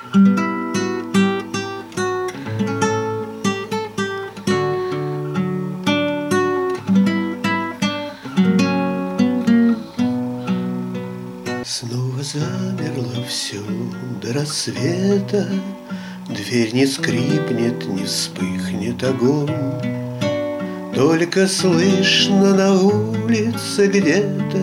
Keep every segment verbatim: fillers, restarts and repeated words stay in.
Снова замерло все до рассвета, дверь не скрипнет, не вспыхнет огонь. Только слышно на улице где-то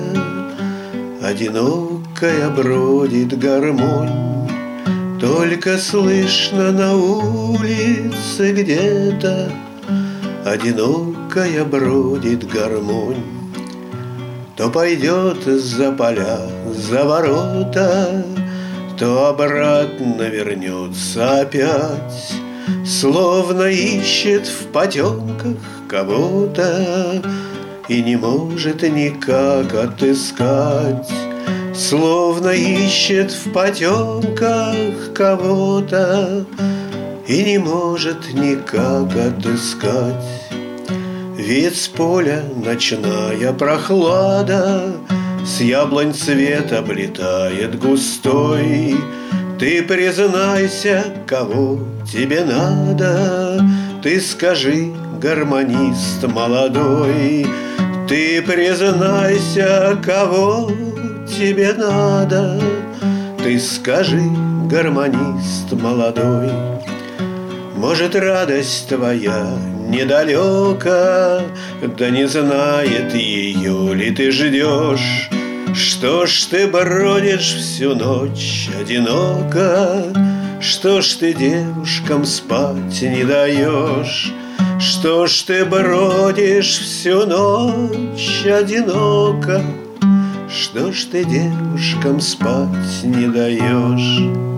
одинокая бродит гармонь. Только слышно на улице где-то одинокая бродит гармонь. То пойдет за поля, за ворота, то обратно вернется опять, словно ищет в потемках кого-то и не может никак отыскать. Словно ищет в потемках кого-то и не может никак отыскать. Ведь с поля ночная прохлада с яблонь цвет облетает густой. Ты признайся, кого тебе надо, ты скажи, гармонист молодой. Ты признайся, кого тебе надо, ты скажи, гармонист молодой. Может, радость твоя недалека, да не знает ее ли ты ждешь. Что ж ты бродишь всю ночь одиноко, что ж ты девушкам спать не даешь? Что ж ты бродишь всю ночь одиноко, что ж ты девушкам спать не даешь?